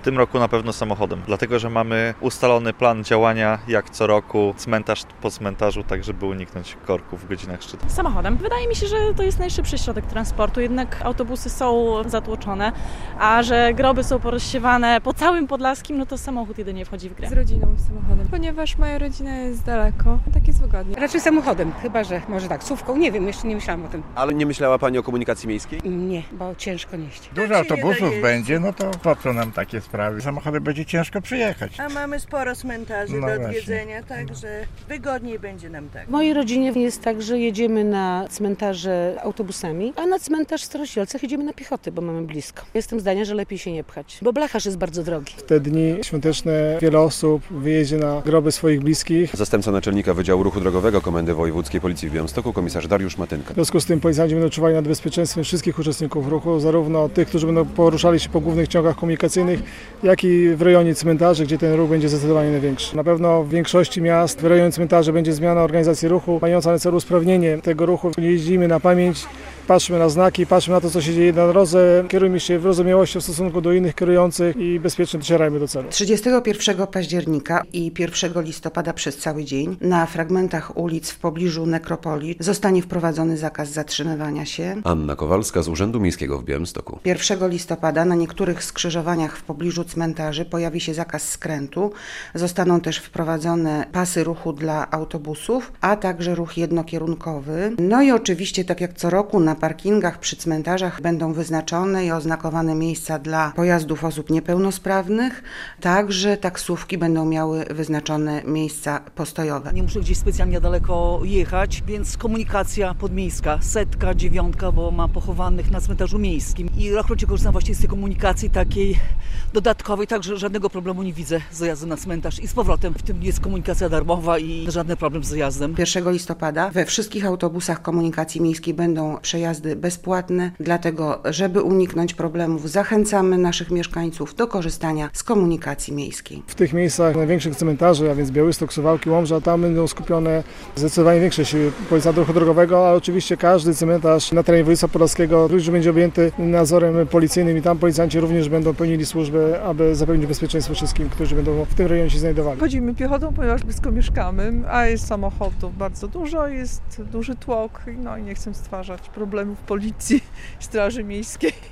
tym roku na pewno samochodem, dlatego że mamy ustalony plan działania jak co roku, cmentarz po cmentarzu, tak żeby uniknąć korków w godzinach szczytu. Samochodem. Wydaje mi się, że to jest najszybszy środek transportu, jednak autobusy są zatłoczone, a że groby są porozsiewane po całym Podlaskim, no to samochód jedynie wchodzi w grę. Z rodziną samochodem, ponieważ moja rodzina jest daleko, tak jest wygodnie. Raczej samochodem, chyba że może taksówką, nie wiem, jeszcze nie myślałam o tym. Ale nie myślała Pani o komunikacji miejskiej? Nie, bo ciężko nieść. Dużo autobusów będzie, no to po co nam takie sprawy? Samochodem będzie ciężko przyjechać. A mamy sporo cmentarzy No do właśnie. odwiedzenia, także wygodniej będzie nam tak. W mojej rodzinie jest tak, że jedziemy na cmentarze autobusami, a na cmentarz w Starosielcach jedziemy na piechotę, bo mamy blisko. Jestem zdania, że lepiej się nie pchać, bo blacharz jest bardzo drogi. W te dni świąteczne wiele osób wyjedzie na groby swoich bliskich. Zastępca naczelnika Wydziału Ruchu Drogowego Komendy Wojewódzkiej Policji w Białymstoku, komisarz Dariusz Matynka. W związku z tym policjanci będą czuwali nad bezpieczeństwem wszystkich uczestników ruchu, zarówno tych, którzy będą poruszali się po głównych ciągach komunikacyjnych, jak i w rejonie cmentarzy, gdzie ten ruch będzie zdecydowanie największy. Na pewno w większości miast w rejonie cmentarzy będzie zmiana organizacji ruchu, mająca na celu usprawnienie tego ruchu. Nie jeździmy na pamięć, patrzmy na znaki, patrzmy na to, co się dzieje na drodze, kierujmy się wyrozumiałością w stosunku do innych kierujących i bezpiecznie docierajmy do celu. 31 października i 1 listopada przez cały dzień na fragmentach ulic w pobliżu nekropolii zostanie wprowadzony zakaz zatrzymywania się. Anna Kowalska z Urzędu Miejskiego w Białymstoku. 1 listopada na niektórych skrzyżowaniach w pobliżu cmentarzy pojawi się zakaz skrętu. Zostaną też wprowadzone pasy ruchu dla autobusów, a także ruch jednokierunkowy. No i oczywiście, tak jak co roku, na parkingach przy cmentarzach będą wyznaczone i oznakowane miejsca dla pojazdów osób niepełnosprawnych. Także taksówki będą miały wyznaczone miejsca postojowe. Nie muszę gdzieś specjalnie daleko jechać, więc komunikacja podmiejska, 100, 9, bo ma pochowanych na cmentarzu miejskim. I rokrocznie korzystam właśnie z tej komunikacji takiej dodatkowej, także żadnego problemu nie widzę z dojazdem na cmentarz i z powrotem. W tym jest komunikacja darmowa i żaden problem z dojazdem. 1 listopada we wszystkich autobusach komunikacji miejskiej będą przejazdy bezpłatne, dlatego żeby uniknąć problemów zachęcamy naszych mieszkańców do korzystania z komunikacji miejskiej. W tych miejscach największych cmentarzy, a więc Białystok, Suwałki, Łomża, tam będą skupione zdecydowanie większe siły Policjanta Ruchu Drogowego, ale oczywiście każdy cmentarz na terenie województwa podlaskiego również będzie objęty nadzorem policyjnym i tam policjanci również będą pełnili służbę, aby zapewnić bezpieczeństwo wszystkim, którzy będą w tym rejonie się znajdowali. Chodzimy piechotą, ponieważ blisko mieszkamy, a jest samochodów bardzo dużo, jest duży tłok, no i nie chcę stwarzać problemów policji, straży miejskiej.